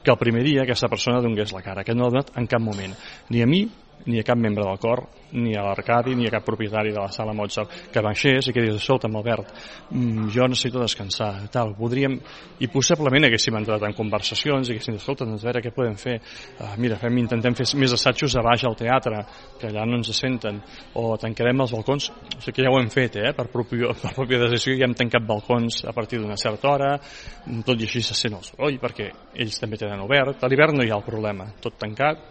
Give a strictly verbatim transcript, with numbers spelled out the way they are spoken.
que el primer dia aquesta persona donés la cara, que no l'ha donat en cap moment, ni a mi, ni a cap membre del cor, ni a l'Arcadi, ni a cap propietari de la sala Mozart, que baixés i que digués, escolta'm, Albert, jo necessito descansar, tal, podríem, i possiblement haguéssim entrat en conversacions i haguéssim dit, escolta, doncs a veure què podem fer, uh, mira, fem, intentem fer més assajos a baix al teatre, que allà no ens senten, o tancarem els balcons, o sigui que ja ho hem fet, eh, per pròpia, per pròpia decisió, ja hem tancat balcons a partir d'una certa hora, tot i així se sent el soroll, perquè ells també tenen obert, a l'hivern no hi ha el problema, tot tancat,